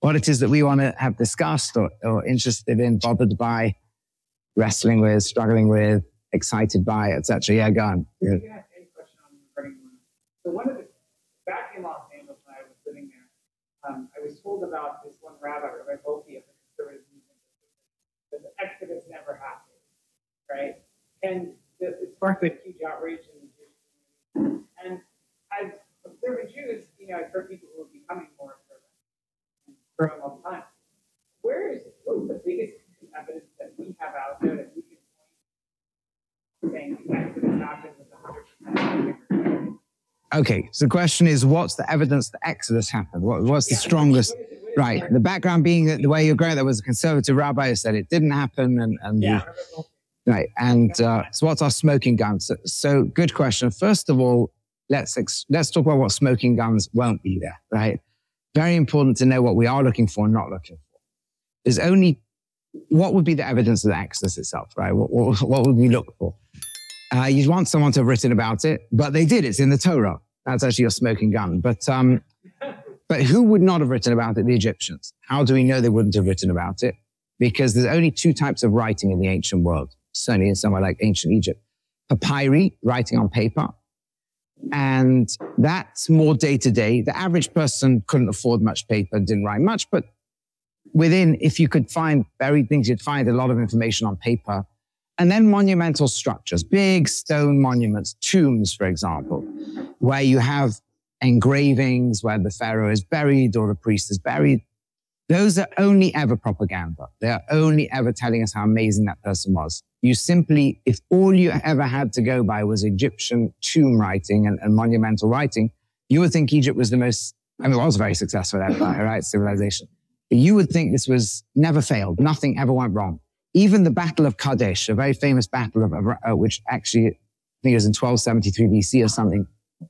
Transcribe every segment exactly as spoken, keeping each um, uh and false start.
what it is that we want to have discussed or, or interested in, bothered by, wrestling with, struggling with, excited by, et cetera. Yeah, go on. Yeah, any question on regarding one. So one of the, back in Los Angeles when I was living there, um, I was told about this one rabbi, Rabbi Bofi of the conservative movement, that the exodus never happened, right? And the, it sparked a huge outrage in the Jewish community. And as observant Jews, you know, I've heard people who are becoming more observant and growing all the time. Where is, what is the biggest evidence that we have out there that we can point saying the exodus happened with one hundred percent? Okay, so the question is, what's the evidence that Exodus happened? What, what's the yeah, strongest? What is it, what is right, it? The background being that the way you're going, there was a conservative rabbi who said it didn't happen, and, and yeah. the, right, and uh, so what's our smoking gun? So, so good question. First of all, let's ex- let's talk about what smoking guns won't be there. Right, very important to know what we are looking for and not looking for. There's only what would be the evidence of the Exodus itself, right? What, what, what would we look for? Uh, you'd want someone to have written about it, but they did. It's in the Torah. That's actually your smoking gun. But um, but who would not have written about it? The Egyptians. How do we know they wouldn't have written about it? Because there's only two types of writing in the ancient world, certainly in somewhere like ancient Egypt. Papyri, writing on paper. And that's more day-to-day. The average person couldn't afford much paper, didn't write much, but within, if you could find buried things, you'd find a lot of information on paper. And then monumental structures, big stone monuments, tombs, for example, where you have engravings where the pharaoh is buried or the priest is buried. Those are only ever propaganda. They are only ever telling us how amazing that person was. You simply, if all you ever had to go by was Egyptian tomb writing and, and monumental writing, you would think Egypt was the most, I mean, it was a very successful empire, right? Civilization. But you would think this was never failed. Nothing ever went wrong. Even the Battle of Kadesh, a very famous battle, of, uh, which actually, I think it was in twelve seventy-three B C or something.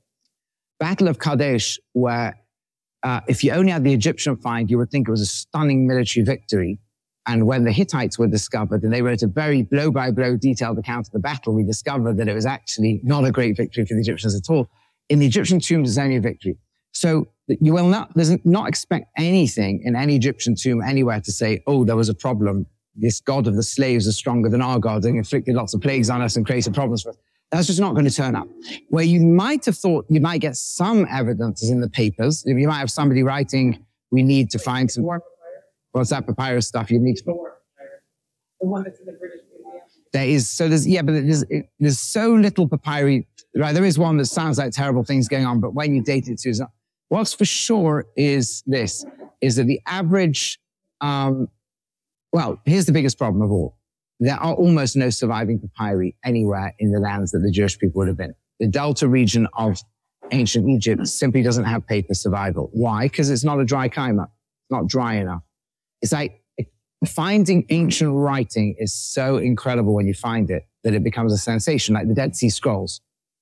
Battle of Kadesh, where uh, if you only had the Egyptian find, you would think it was a stunning military victory. And when the Hittites were discovered, and they wrote a very blow-by-blow detailed account of the battle, we discovered that it was actually not a great victory for the Egyptians at all. In the Egyptian tombs, there's only a victory. So you will not, there's not expect anything in any Egyptian tomb anywhere to say, oh, there was a problem. This God of the slaves is stronger than our God and inflicted lots of plagues on us and created problems for us. That's just not going to turn up. Where you might have thought you might get some evidence is in the papers. You might have somebody writing, we need to find some, what's that papyrus stuff? You need to, the one that's in the British Museum. There is, so there's, yeah, but there's, it, there's so little papyri, right? There is one that sounds like terrible things going on, but when you date it to, it's not. What's for sure is this, is that the average, um, well, here's the biggest problem of all. There are almost no surviving papyri anywhere in the lands that the Jewish people would have been. The delta region of ancient Egypt simply doesn't have paper survival. Why? Because it's not a dry climate. It's not dry enough. It's like finding ancient writing is so incredible when you find it that it becomes a sensation, like the Dead Sea Scrolls.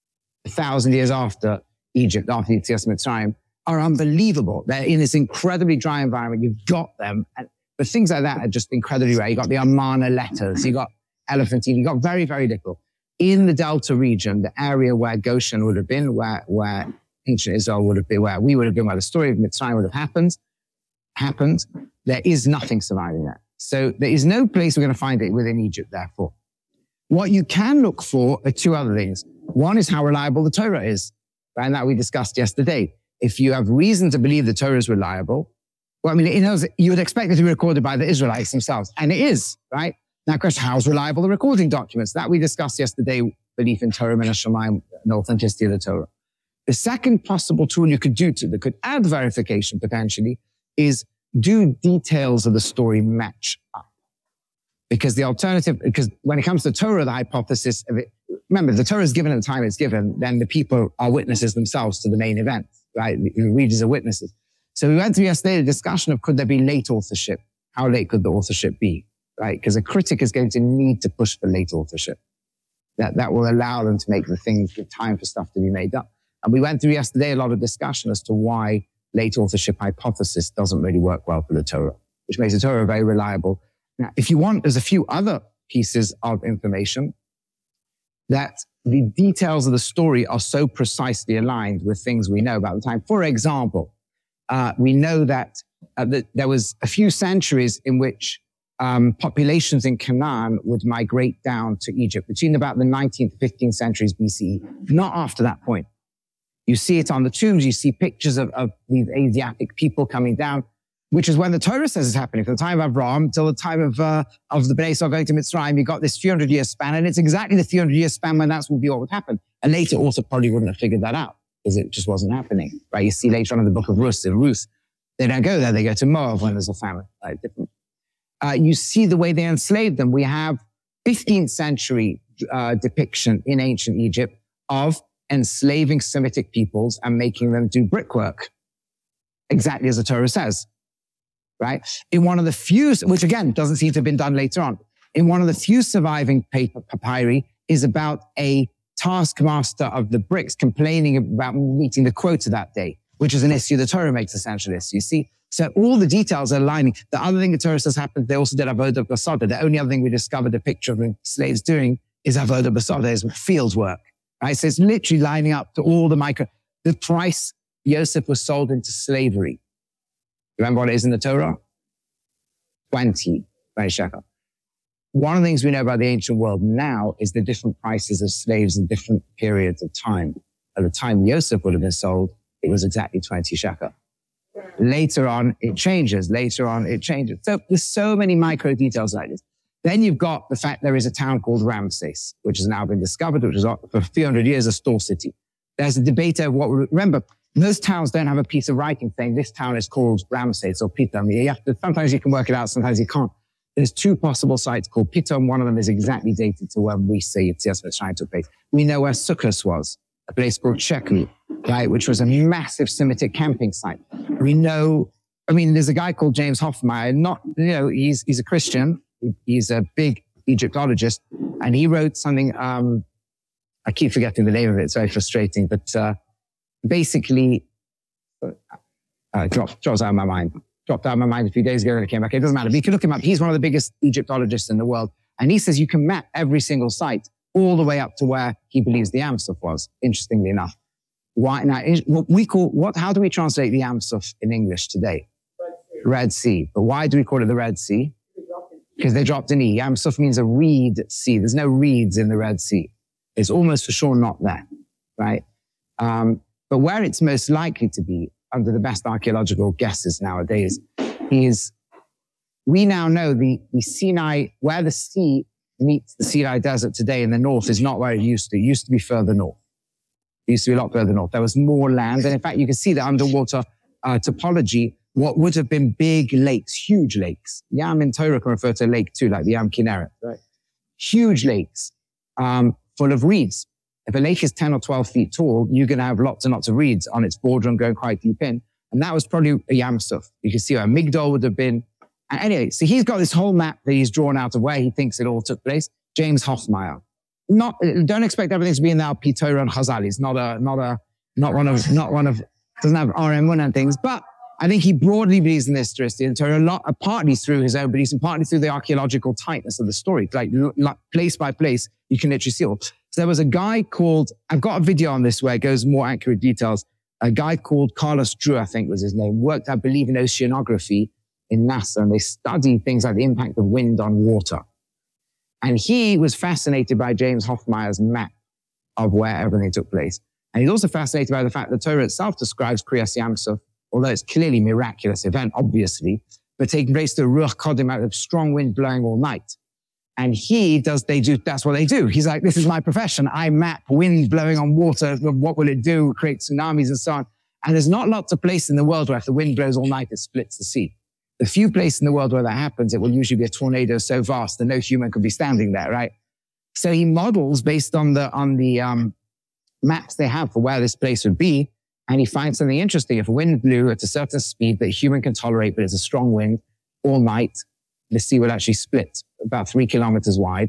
A thousand years after Egypt, after Yetzias Mitzrayim, are unbelievable. They're in this incredibly dry environment. You've got them. And But things like that are just incredibly rare. You got the Amarna letters, you got Elephantine, you got very, very little. In the Delta region, the area where Goshen would have been, where, where ancient Israel would have been, where we would have been, where the story of Mitzrayim would have happened, happened, there is nothing surviving there. So there is no place we're going to find it within Egypt, therefore. What you can look for are two other things. One is how reliable the Torah is, and that we discussed yesterday. If you have reason to believe the Torah is reliable, well, I mean, it knows, you would expect it to be recorded by the Israelites themselves, and it is, right? Now, question, how's reliable the recording documents? That we discussed yesterday, belief in Torah, Min HaShamayim, and authenticity of the Torah. The second possible tool you could do to, that could add verification potentially, is do details of the story match up? Because the alternative, because when it comes to Torah, the hypothesis of it, remember, the Torah is given at the time it's given, then the people are witnesses themselves to the main event, right? The readers are witnesses. So we went through yesterday the discussion of could there be late authorship? How late could the authorship be, right? Because a critic is going to need to push for late authorship. That, that will allow them to make the things, give time for stuff to be made up. And we went through yesterday a lot of discussion as to why late authorship hypothesis doesn't really work well for the Torah, which makes the Torah very reliable. Now, if you want, there's a few other pieces of information that the details of the story are so precisely aligned with things we know about the time. For example, uh, we know that uh, that there was a few centuries in which um, populations in Canaan would migrate down to Egypt between about the nineteenth, fifteenth centuries B C E, not after that point. You see it on the tombs. You see pictures of, of these Asiatic people coming down, which is when the Torah says it's happening. From the time of Abraham till the time of uh, of the Bnei Israel going to Mitzrayim, you got this few hundred year span, and it's exactly the few hundred year span when that's would be what would happen. And later, also probably wouldn't have figured that out because it just wasn't happening, right? You see later on in the book of Ruth, in Ruth, they don't go there; they go to Moab when there's a famine. Right? Different. Uh, you see the way they enslaved them. We have fifteenth century uh, depiction in ancient Egypt of enslaving Semitic peoples and making them do brickwork, exactly as the Torah says, right? In one of the few, which again doesn't seem to have been done later on, in one of the few surviving paper papyri is about a taskmaster of the bricks complaining about meeting the quota that day, which is an issue the Torah makes essential issue. You see, so all the details are aligning. The other thing the Torah says happened, they also did avodah basada. The only other thing we discovered a picture of the slaves doing is avodah basada, is field work. Right? So it's literally lining up to all the micro. The price Yosef was sold into slavery. Remember what it is in the Torah? twenty, twenty shekel. One of the things we know about the ancient world now is the different prices of slaves in different periods of time. At the time Yosef would have been sold, it was exactly twenty shekel. Later on, it changes. Later on, it changes. So there's so many micro details like this. Then you've got the fact there is a town called Ramses, which has now been discovered, which is for a few hundred years a store city. There's a debate over what, remember, most towns don't have a piece of writing saying this town is called Ramses or Pithom. You have to, sometimes you can work it out, sometimes you can't. There's two possible sites called Pithom. One of them is exactly dated to when we say it's yes, it's trying to place. We know where Sukkot was, a place called Shechem, right, which was a massive Semitic camping site. We know, I mean, there's a guy called James Hoffmeyer, not, you know, he's, he's a Christian. He's a big Egyptologist, and he wrote something, um, I keep forgetting the name of it, it's very frustrating, but uh, basically, uh, dropped, drops out of my mind. Dropped out of my mind a few days ago and it came back. It doesn't matter, but you can look him up. He's one of the biggest Egyptologists in the world, and he says you can map every single site all the way up to where he believes the Yam Suf was, interestingly enough. Why now? What we call, what, how do we translate the Yam Suf in English today? Red Sea. Red Sea. But why do we call it the Red Sea? Because they dropped an E. Yam Suf means a reed sea. There's no reeds in the Red Sea. It's almost for sure not there, right? Um, but where it's most likely to be, under the best archaeological guesses nowadays, is we now know the, the Sinai, where the sea meets the Sinai Desert today in the north is not where it used to. It used to be further north. It used to be a lot further north. There was more land. And in fact, you can see the underwater uh, topology. What would have been big lakes, huge lakes. Yam in Torah can refer to a lake too, like the Yam Kinneret, right? Huge lakes, um, full of reeds. If a lake is ten or twelve feet tall, you're going to have lots and lots of reeds on its border and going quite deep in. And that was probably a Yam Suf. You can see where Migdol would have been. And anyway, so he's got this whole map that he's drawn out of where he thinks it all took place. James Hoffmeyer. Not, don't expect everything to be in the P Torah and Chazal. He's not a, not a, not one of, not one of, doesn't have R M one and things, but I think he broadly believes in the historicity and Torah, a lot, partly through his own beliefs and partly through the archaeological tightness of the story. Like, like place by place, you can literally see all. So there was a guy called, I've got a video on this where it goes more accurate details. A guy called Carlos Drew, I think was his name, worked, I believe, in oceanography in NASA, and they studied things like the impact of wind on water. And he was fascinated by James Hoffmeyer's map of where everything took place. And he's also fascinated by the fact that Torah itself describes Kriyas Yam Suf, although it's clearly a miraculous event, obviously, but taking place to Ruach Kodim out of strong wind blowing all night. And he does, they do, that's what they do. He's like, this is my profession. I map wind blowing on water. What will it do? Create tsunamis and so on. And there's not lots of places in the world where if the wind blows all night, it splits the sea. The few places in the world where that happens, it will usually be a tornado so vast that no human could be standing there, right? So he models based on the, on the, um, maps they have for where this place would be. And he finds something interesting. If a wind blew at a certain speed that a human can tolerate, but it's a strong wind all night, the sea will actually split about three kilometers wide.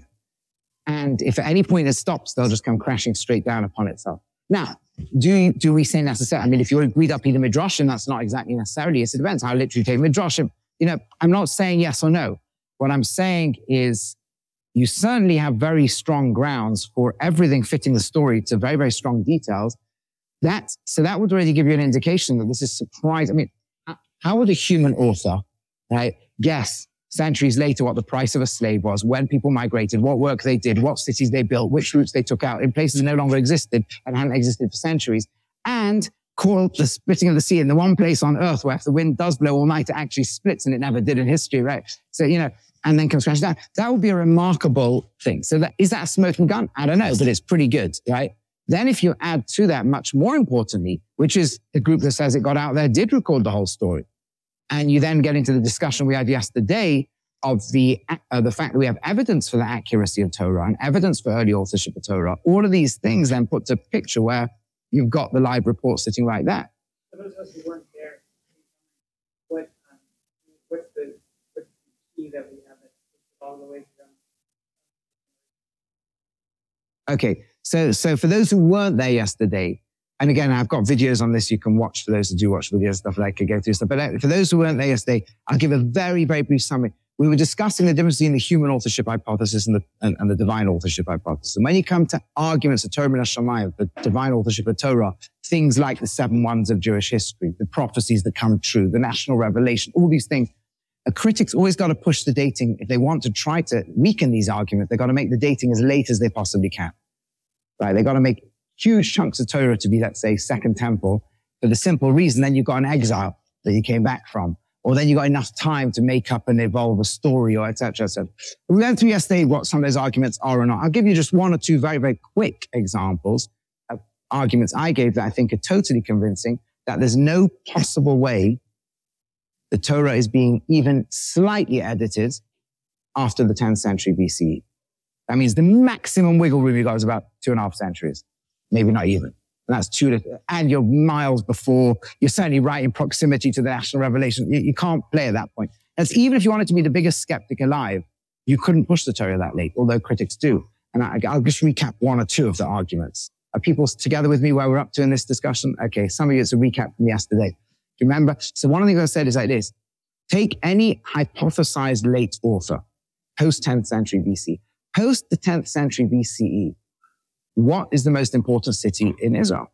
And if at any point it stops, they'll just come crashing straight down upon itself. Now, do you, do we say necessarily? I mean, if you read up Peter Midrashim, that's not exactly necessarily. It depends how literally take Midrashim. You know, I'm not saying yes or no. What I'm saying is you certainly have very strong grounds for everything fitting the story to very, very strong details. That, so that would already give you an indication that this is surprising. I mean, how would a human author, right, guess centuries later what the price of a slave was, when people migrated, what work they did, what cities they built, which routes they took out in places that no longer existed and hadn't existed for centuries, and call the splitting of the sea in the one place on earth where if the wind does blow all night, it actually splits, and it never did in history, right? So, you know, and then comes crashing down. That would be a remarkable thing. So that, is that a smoking gun? I don't know, but it's pretty good, right? Then if you add to that, much more importantly, which is the group that says it got out there, did record the whole story. And you then get into the discussion we had yesterday of the, uh, the fact that we have evidence for the accuracy of Torah and evidence for early authorship of Torah. All of these things then put to a picture where you've got the live report sitting right there. For those of us who weren't there, what, um, what's the, what's the key that we have that all the way to them? Okay, so so for those who weren't there yesterday, and again, I've got videos on this you can watch for those who do watch videos, stuff like I could go through stuff. But for those who weren't there yesterday, I'll give a very, very brief summary. We were discussing the difference between the human authorship hypothesis and the, and, and the divine authorship hypothesis. And when you come to arguments of Torah and Shamayim, the divine authorship of Torah, things like the seven wonders of Jewish history, the prophecies that come true, the national revelation, all these things, a critic's always got to push the dating. If they want to try to weaken these arguments, they've got to make the dating as late as they possibly can. Right? They've got to make huge chunks of Torah to be, let's say, Second Temple, for the simple reason then you've got an exile that you came back from. Or then you got enough time to make up and evolve a story, or et cetera, et cetera. We went through yesterday what some of those arguments are or not. I'll give you just one or two very, very quick examples of arguments I gave that I think are totally convincing, that there's no possible way the Torah is being even slightly edited after the tenth century B C E. That means the maximum wiggle room you got is about two and a half centuries, maybe not even. And that's two, and you're miles before, you're certainly right in proximity to the national revelation. You, you can't play at that point. That's even if you wanted to be the biggest skeptic alive, you couldn't push the Torah that late, although critics do. And I, I'll just recap one or two of the arguments. Are people together with me where we're up to in this discussion? Okay, some of you, it's a recap from yesterday. Do you remember? So one of the things I said is like this. Take any hypothesized late author, post-tenth century B C, post the tenth century B C E, what is the most important city in Israel?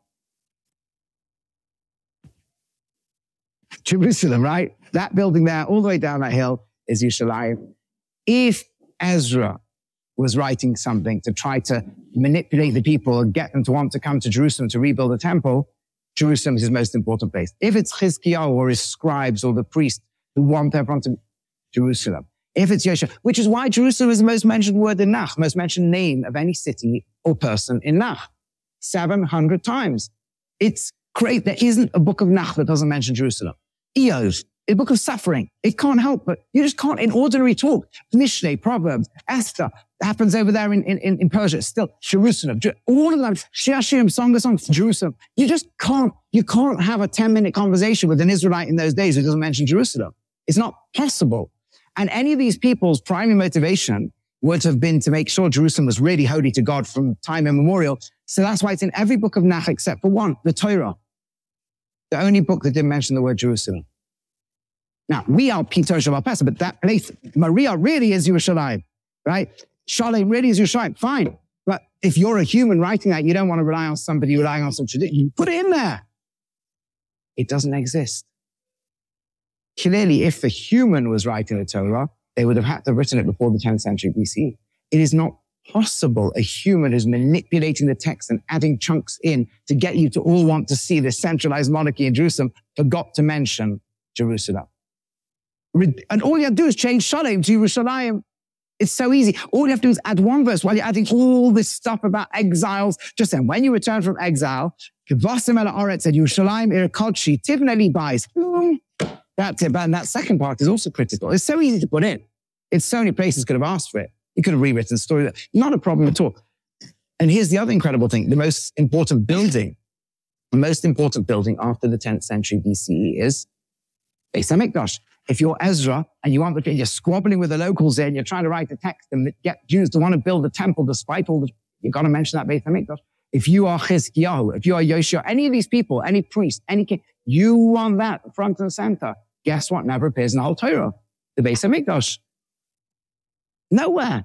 Jerusalem, right? That building there, all the way down that hill, is Yerushalayim. If Ezra was writing something to try to manipulate the people and get them to want to come to Jerusalem to rebuild the temple, Jerusalem is his most important place. If it's Chizkiyahu or his scribes or the priests who want everyone to Jerusalem, if it's Yeshua, which is why Jerusalem is the most mentioned word in Nach, most mentioned name of any city or person in Nach. seven hundred times. It's great. There isn't a book of Nach that doesn't mention Jerusalem. Eov, a book of suffering. It can't help but, you just can't, in ordinary talk, Mishneh, Proverbs, Esther, happens over there in, in, in Persia, still Jerusalem. All of them, Shir Hashirim, Song of Songs, Jerusalem. You just can't, you can't have a ten minute conversation with an Israelite in those days who doesn't mention Jerusalem. It's not possible. And any of these people's primary motivation would have been to make sure Jerusalem was really holy to God from time immemorial. So that's why it's in every book of Nach except for one, the Torah. The only book that didn't mention the word Jerusalem. Now, we are Peter Shabbat Pesach, but that place, Maria really is Yerushalayim, right? Shalem really is Yerushalayim, fine. But if you're a human writing that, you don't want to rely on somebody relying on some tradition, put it in there. It doesn't exist. Clearly, if a human was writing the Torah, they would have had to have written it before the tenth century B C E. It is not possible a human is manipulating the text and adding chunks in to get you to all want to see the centralized monarchy in Jerusalem, forgot to mention Jerusalem. And all you have to do is change Shalem to Yerushalayim. It's so easy. All you have to do is add one verse while you're adding all this stuff about exiles. Just then, when you return from exile, Kvasim el Haaretz said, Yerushalayim ir kodshi tivnei bais. That's it. And that second part is also critical. It's so easy to put in. It's so many places could have asked for it. You could have rewritten the story. Not a problem at all. And here's the other incredible thing. The most important building, the most important building after the tenth century B C E is Beis HaMikdash. If you're Ezra and you want to, you're squabbling with the locals there and you're trying to write a text and get Jews to want to build a temple despite all the, you've got to mention that Beis HaMikdash. If you are Chizkiyahu, if you are Yoshua, any of these people, any priest, any king, you want that front and center. Guess what? Never appears in the whole Torah. The Beis HaMikdash. Nowhere.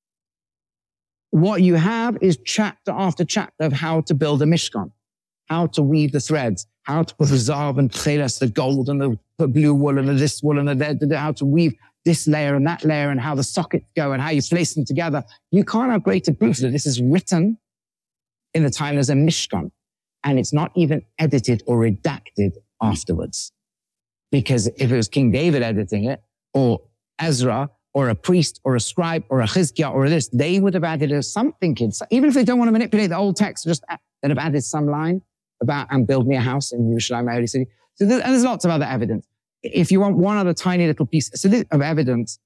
What you have is chapter after chapter of how to build a Mishkan, how to weave the threads, how to put the zav and tchelas, the gold and the, the blue wool and the this wool and the, the, the how to weave this layer and that layer and how the sockets go and how you place them together. You can't have greater proof that this is written in the time there's a Mishkan. And it's not even edited or redacted afterwards. Because if it was King David editing it, or Ezra, or a priest, or a scribe, or a Chizkiah, or this, they would have added something, kids. Even if they don't want to manipulate the old text, just they'd have added some line about, and build me a house in Yerushalayim, my holy city. So there, and there's lots of other evidence. If you want one other tiny little piece so this, of evidence,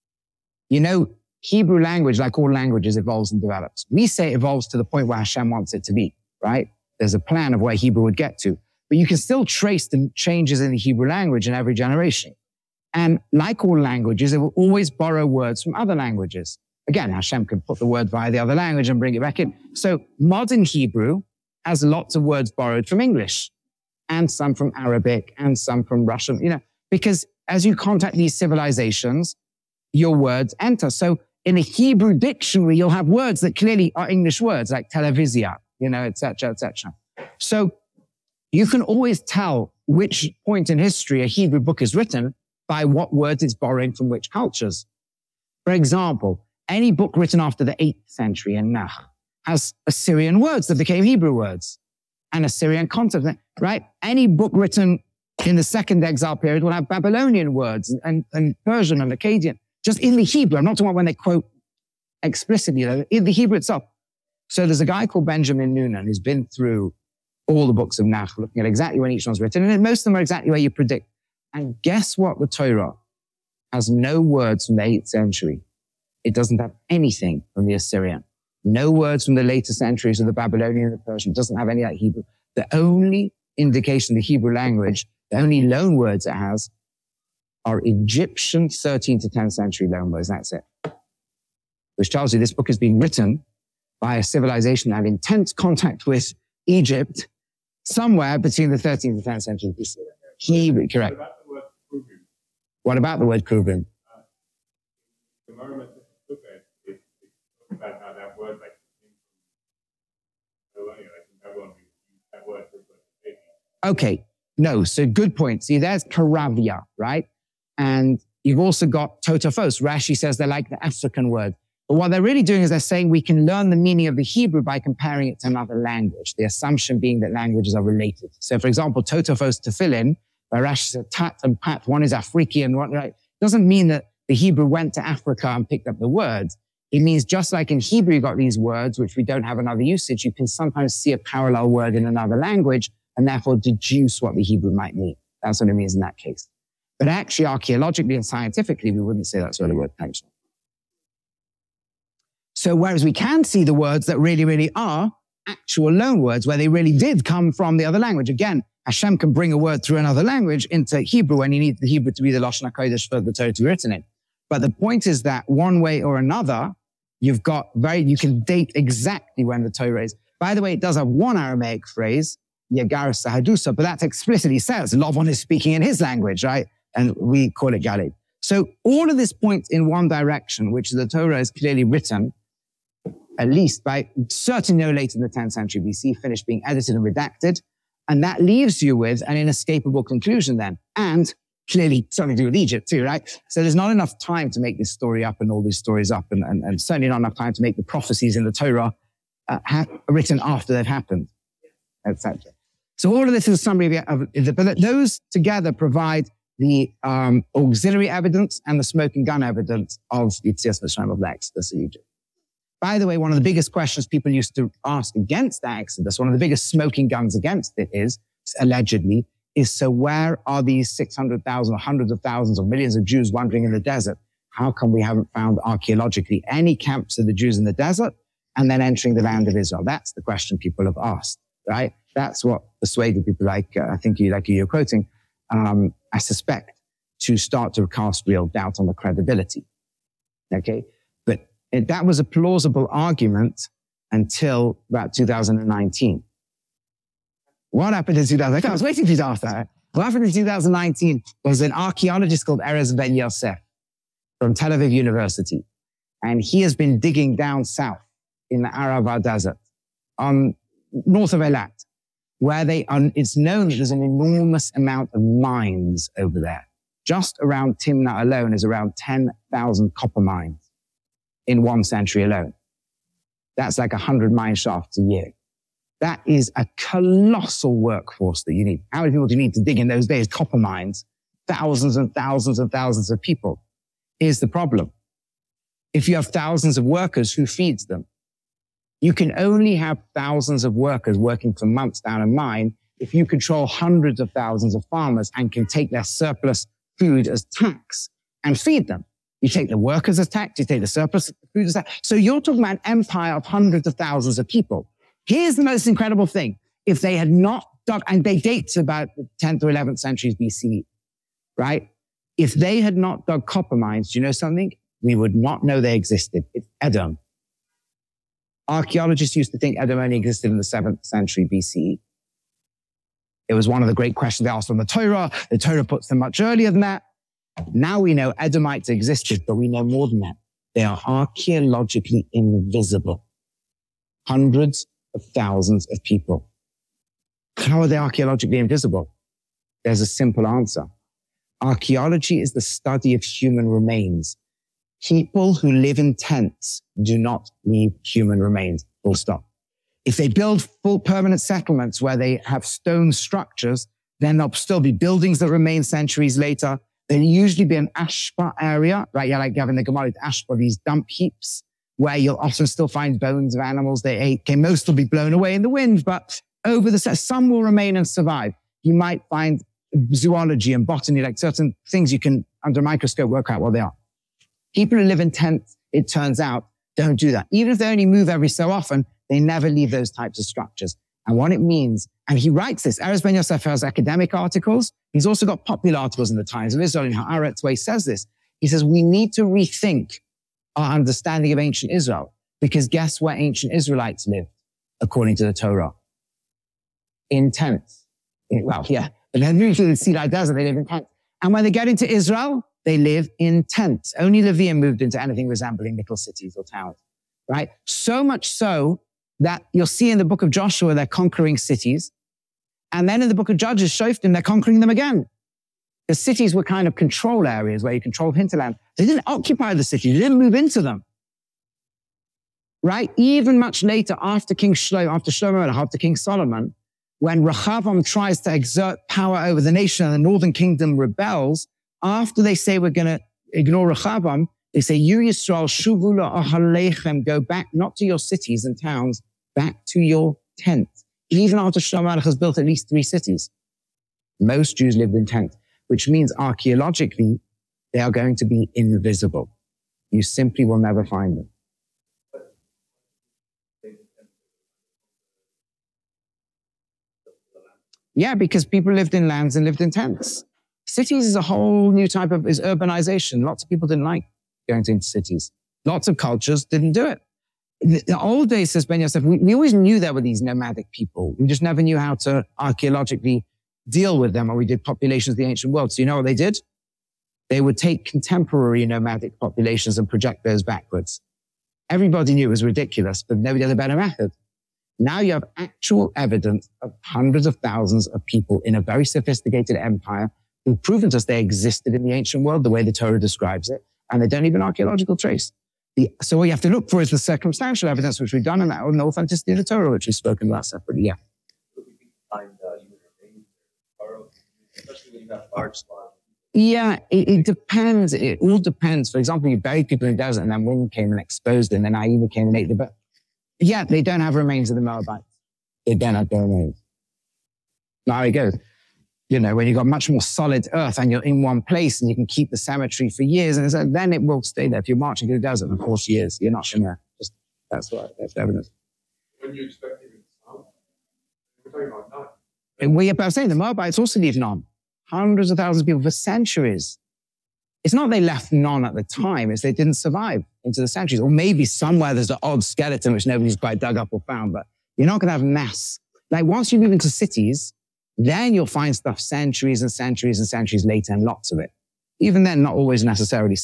you know, Hebrew language, like all languages, evolves and develops. We say it evolves to the point where Hashem wants it to be, right? There's a plan of where Hebrew would get to. But you can still trace the changes in the Hebrew language in every generation. And like all languages, it will always borrow words from other languages. Again, Hashem can put the word via the other language and bring it back in. So modern Hebrew has lots of words borrowed from English, and some from Arabic, and some from Russian, you know, because as you contact these civilizations, your words enter. So in a Hebrew dictionary, you'll have words that clearly are English words, like televizia, you know, et cetera, et cetera. So you can always tell which point in history a Hebrew book is written by what words it's borrowing from which cultures. For example, any book written after the eighth century in Nach has Assyrian words that became Hebrew words and Assyrian concepts, right? Any book written in the second exile period will have Babylonian words and, and Persian and Akkadian, just in the Hebrew. I'm not talking about when they quote explicitly, though, in the Hebrew itself. So there's a guy called Benjamin Noonan who's been through all the books of Nach, looking at exactly when each one's written, and most of them are exactly where you predict. And guess what? The Torah has no words from the eighth century. It doesn't have anything from the Assyrian. No words from the later centuries of the Babylonian and the Persian. It doesn't have any like Hebrew. The only indication of the Hebrew language, the only loan words it has are Egyptian thirteenth to tenth century loan words. That's it. Which tells you this book is being written by a civilization that had intense contact with Egypt somewhere between the thirteenth and tenth century B C. Hebrew, correct. What about the word Kruvim? Uh, the moment it took it, it, it about how that word like came from Babylonia, like in Babylon, we use that word for taking. Okay, no, so good point. See, there's Karavia, right? And you've also got Totafos. Rashi says they're like the African word. But what they're really doing is they're saying we can learn the meaning of the Hebrew by comparing it to another language, the assumption being that languages are related. So, for example, Totafos tefillin, where Rashi said tat and pat, one is Afriki and one, right? Doesn't mean that the Hebrew went to Africa and picked up the words. It means just like in Hebrew you got these words, which we don't have another usage, you can sometimes see a parallel word in another language and therefore deduce what the Hebrew might mean. That's what it means in that case. But actually, archaeologically and scientifically, we wouldn't say that's what the word comes from. So whereas we can see the words that really, really are actual loan words, where they really did come from the other language. Again, Hashem can bring a word through another language into Hebrew when you need the Hebrew to be the Lashon HaKodesh for the Torah to be written in. But the point is that one way or another, you've got very, you can date exactly when the Torah is. By the way, it does have one Aramaic phrase, Yagar Sahadusa, but that explicitly says Lovon is speaking in his language, right? And we call it Galid. So all of this points in one direction, which the Torah is clearly written, at least by certainly no later than the tenth century B C, finished being edited and redacted. And that leaves you with an inescapable conclusion then. And clearly something to do with Egypt too, right? So there's not enough time to make this story up and all these stories up, and, and, and certainly not enough time to make the prophecies in the Torah uh, ha- written after they've happened, et cetera. So all of this is a summary of, of the, but those together provide the um, auxiliary evidence and the smoking gun evidence of Yetzias Mitzrayim, of the Exodus of Egypt. By the way, one of the biggest questions people used to ask against the Exodus, one of the biggest smoking guns against it is, allegedly, is so where are these six hundred thousand or hundreds of thousands or millions of Jews wandering in the desert? How come we haven't found archaeologically any camps of the Jews in the desert and then entering the land of Israel? That's the question people have asked, right? That's what persuaded people like, uh, I think you, like you're quoting, um, I suspect, to start to cast real doubt on the credibility. Okay? But it, that was a plausible argument until about two thousand nineteen. What happened in two thousand nineteen? I was waiting for you to ask that. What happened in two thousand nineteen was an archaeologist called Erez Ben Yosef from Tel Aviv University. And he has been digging down south in the Arava Desert, um, north of Eilat. where they are, it's known that there's an enormous amount of mines over there. Just around Timnah alone is around ten thousand copper mines in one century alone. That's like one hundred mine shafts a year. That is a colossal workforce that you need. How many people do you need to dig in those days? Copper mines. Thousands and thousands and thousands of people. Here's the problem. If you have thousands of workers, who feeds them? You can only have thousands of workers working for months down a mine if you control hundreds of thousands of farmers and can take their surplus food as tax and feed them. You take the workers as tax, you take the surplus food as tax. So you're talking about an empire of hundreds of thousands of people. Here's the most incredible thing. If they had not dug, and they date to about the tenth or eleventh centuries B C, right? If they had not dug copper mines, do you know something? We would not know they existed. It's Edom. Archaeologists used to think Edom only existed in the seventh century B C. It was one of the great questions they asked on the Torah. The Torah puts them much earlier than that. Now we know Edomites existed, but we know more than that. They are archaeologically invisible. Hundreds of thousands of people. How are they archaeologically invisible? There's a simple answer. Archaeology is the study of human remains. People who live in tents do not leave human remains, full stop. If they build full permanent settlements where they have stone structures, then there'll still be buildings that remain centuries later. There'll usually be an ashpa area, right? Yeah, like having the Gemara, ashpa, these dump heaps, where you'll often still find bones of animals they ate. Okay, most will be blown away in the wind, but over the, some will remain and survive. You might find zoology and botany, like certain things you can, under a microscope, work out what they are. People who live in tents, it turns out, don't do that. Even if they only move every so often, they never leave those types of structures. And what it means, and he writes this, Erez Ben Yosef has academic articles. He's also got popular articles in the Times of Israel in Haaretz where he says this. He says, we need to rethink our understanding of ancient Israel, because guess where ancient Israelites lived, according to the Torah? In tents. Well, yeah, but they're moving through the Sinai Desert, they live in tents. And when they get into Israel, they live in tents. Only Levium moved into anything resembling little cities or towns, right? So much so that you'll see in the book of Joshua, they're conquering cities. And then in the book of Judges, Shoftim, they're conquering them again. The cities were kind of control areas where you controlled hinterland. They didn't occupy the city. They didn't move into them. Right? Even much later, after King Shlomo, after Shlomo, after King Solomon, when Rehoboam tries to exert power over the nation and the northern kingdom rebels, after they say we're going to ignore Rehoboam, they say, you Yisrael, shuvu la'ahalechem, go back not to your cities and towns, back to your tents. Even after Shlomo has built at least three cities. Most Jews lived in tents, which means archaeologically, they are going to be invisible. You simply will never find them. Yeah, because people lived in lands and lived in tents. Cities is a whole new type of is urbanization. Lots of people didn't like going into cities. Lots of cultures didn't do it. The, the old days, says Ben Yosef, we, we always knew there were these nomadic people. We just never knew how to archaeologically deal with them, or we did populations of the ancient world. So you know what they did? They would take contemporary nomadic populations and project those backwards. Everybody knew it was ridiculous, but nobody had a better method. Now you have actual evidence of hundreds of thousands of people in a very sophisticated empire who've proven to us they existed in the ancient world the way the Torah describes it, and they don't leave an archaeological trace. The, so what you have to look for is the circumstantial evidence, which we've done, and that, and the authenticity of the Torah, which we've spoken about separately. Yeah. Find uh, human remains, especially when you have large swaths. Yeah, it, it depends. It all depends. For example, you buried people in the desert, and then wind came and exposed it, and then Aiva came and ate the but yeah, they don't have remains of the Moabites. They don't have their remains. Now it goes. You know, when you've got much more solid earth and you're in one place and you can keep the cemetery for years, and so then it will stay there. If you're marching through the desert for forty years, you're not going to just, that's what, that's the evidence. When you expect even some, we're talking about none. And we, but I'm saying the Moabites also leave Non. Hundreds of thousands of people for centuries. It's not they left Non at the time, it's they didn't survive into the centuries. Or maybe somewhere there's an odd skeleton which nobody's quite dug up or found, but you're not going to have mass. Like once you move into cities, then you'll find stuff centuries and centuries and centuries later and lots of it. Even then, not always necessarily